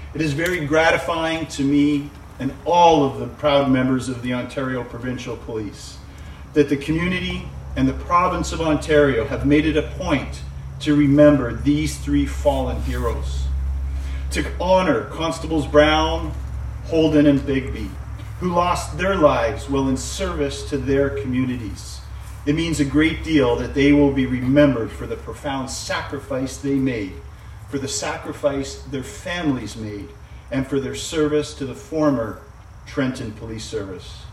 It is very gratifying to me and all of the proud members of the Ontario Provincial Police that the community and the province of Ontario have made it a point to remember these three fallen heroes. To honor Constables Brown, Holden, and Bigby, who lost their lives while in service to their communities. It means a great deal that they will be remembered for the profound sacrifice they made, for the sacrifice their families made, and for their service to the former Trenton Police Service.